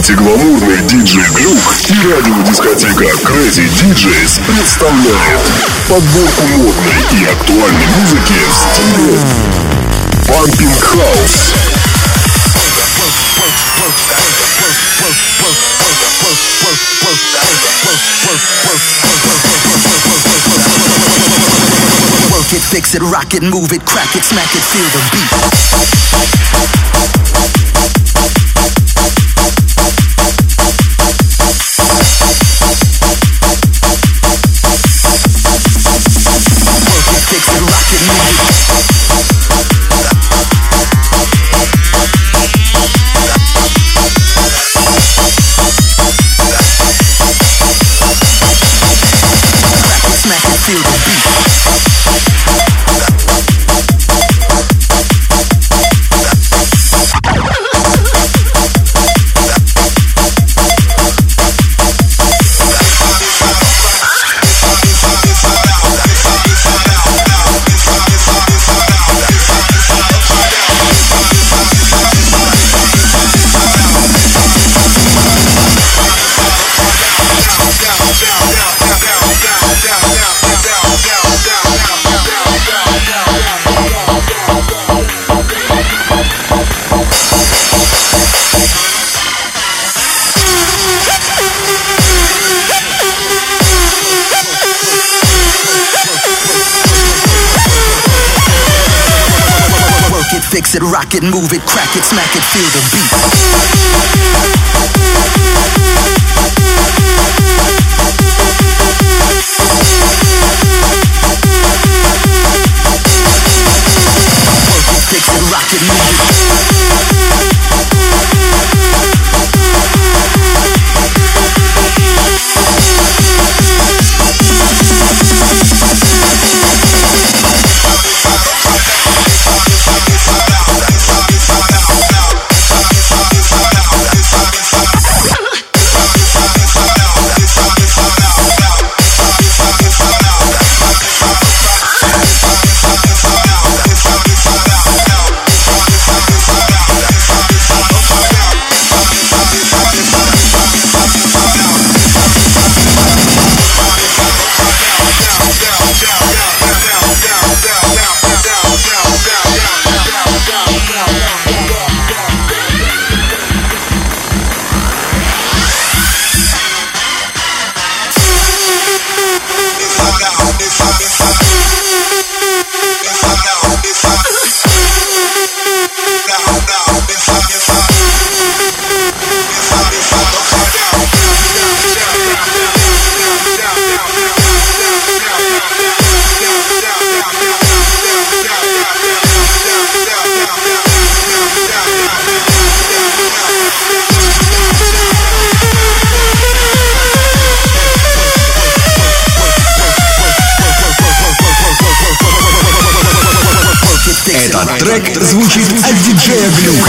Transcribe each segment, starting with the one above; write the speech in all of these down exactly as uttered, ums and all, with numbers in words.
Гламурный диджей Глюк и радиодискотека Crazy ди джейс представляют подборку модной и актуальной музыки в стиле Pumping House. Work it, fix it, rock it, move it, crack it, smack it, feel the beat. Feel the beat. Fix it, rock it, move it, crack it, smack it, feel the beat. Fix it, rock it, move it. Этот трек звучит от диджея Глюка.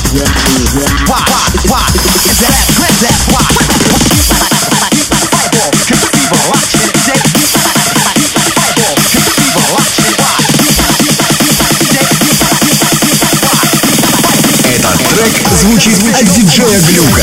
Why? Why? Is that grip? That's why. Fireball, fever, watch it. Fireball, fever, watch it. Этот трек звучит от диджея Глюка.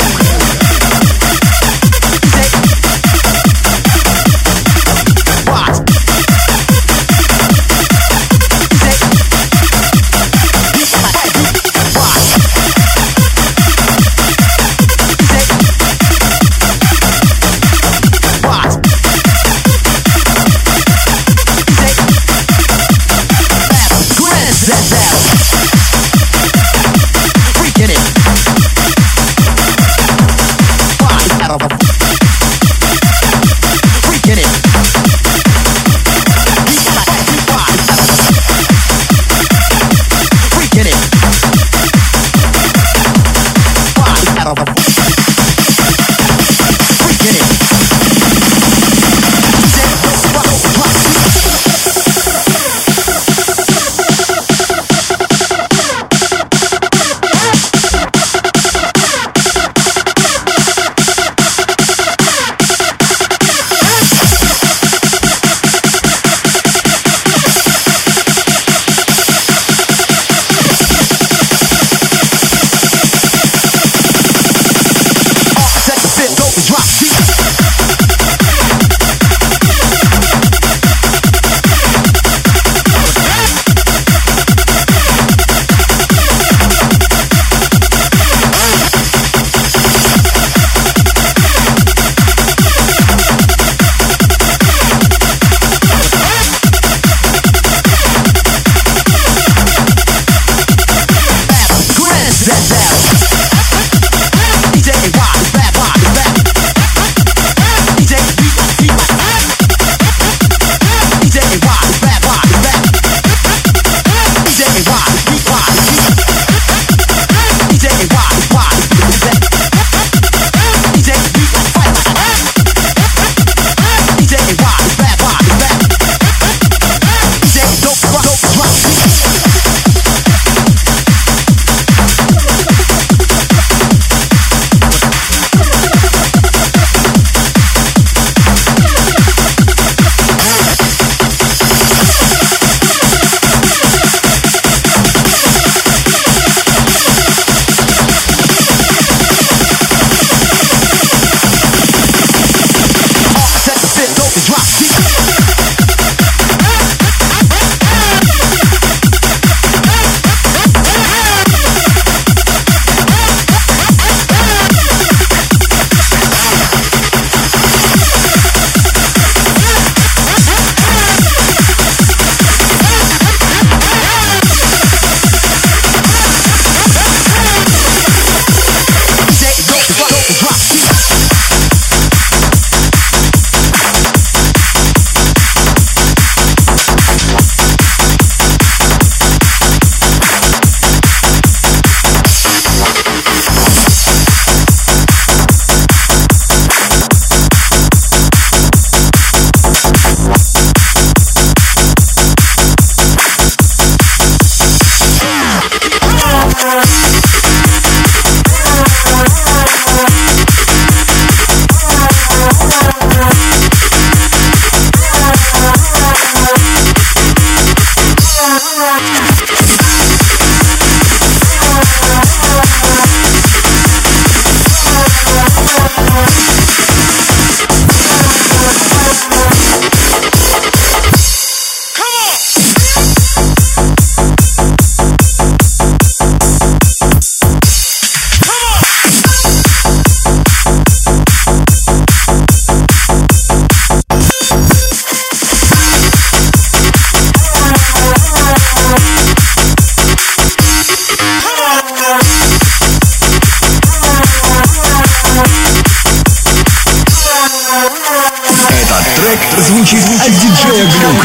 Звучит от диджея Глюка.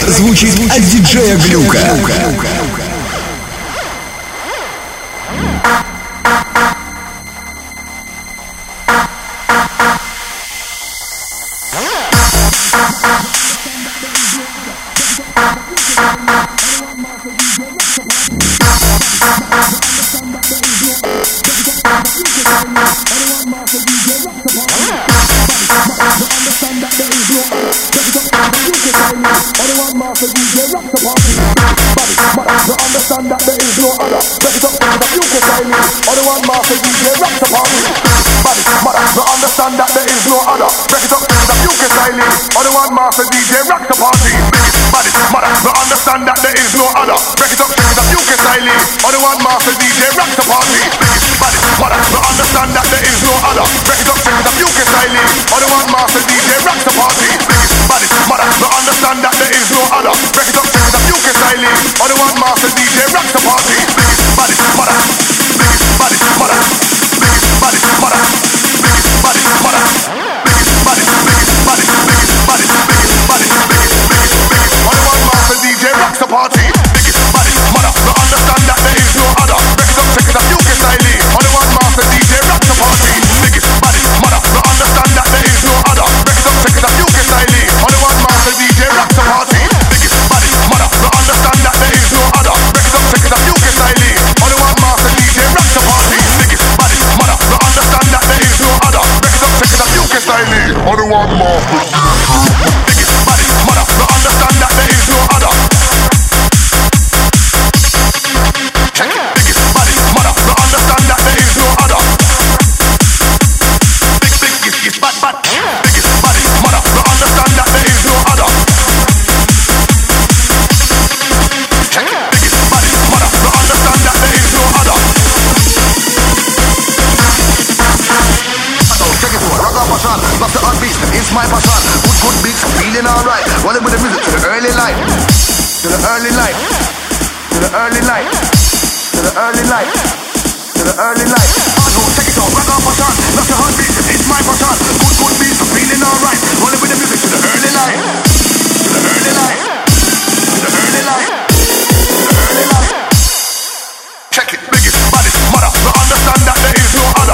звучит от диджея Глюка. Master D J rock the party. Body, mother, no understand that there is no other. Break it up, break it up, you can style it. Only one master D J rock the party. Body, mother, no understand that there is no other. Break it up, break it up, you can style it. Only one master D J rock the party. Body, mother, no understand that there is no other. Break it up, break it up, you can style it. Only one master D J rock the party. Body, mother, body, mother, body, mother, body, mother, body, body, body, body. D J rocks the party. Biggest body, mother, no understand that there is no other. Break it up, check it up, you can style it. Only one master D J rocks the party. Biggest body, mother, no understand that there is no other. Break it up, check it up, you can style it. Only one master D J rocks the party. Biggest body, mother, no understand that there is no other. Break it up, check it up, you can style it. Only one master D J rocks the party. Biggest body, mother, no understand that there is no other. Break it up, check it up, you can style it. Only one master. Biggest body, mother, no understand that there is no other. It's my passion, good good beats, feeling alright. Rolling with the music to the early light, to the early light, to the early light, to the early light, to the early light. Hard road, take it on, rock on passion, love the heartbeat. It's my passion, good good beats, feeling alright. Rolling with the music to the early light, to the early light, to the early light, to the early light. Check it, biggest, baddest, mother. No understand that there is no other.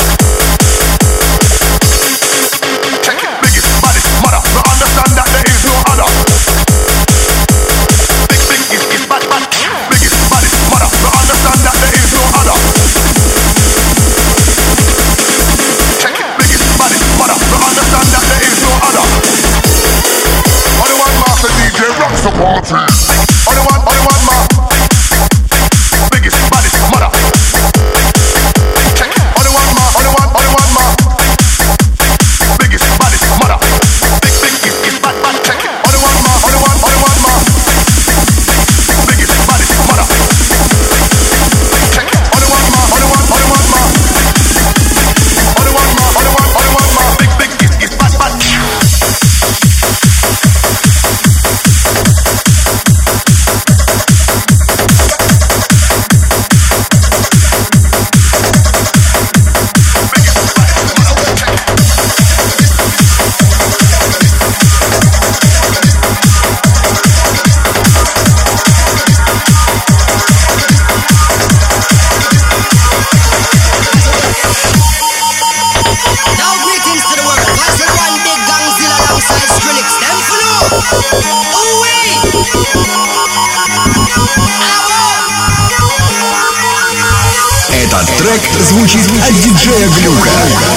The party. Only one, only one more. Biggest, baddest, mother. Check. Only one more, only one, only one more. Biggest, baddest, mother. Big, big, is, is bad, bad. Check. Only one more, only one, only one more. Biggest, baddest, mother. Check. Only one more, only one, only one more. Only one more, only one, only one more. Big, big, is, is bad, bad. Этот трек звучит от диджея Глюка.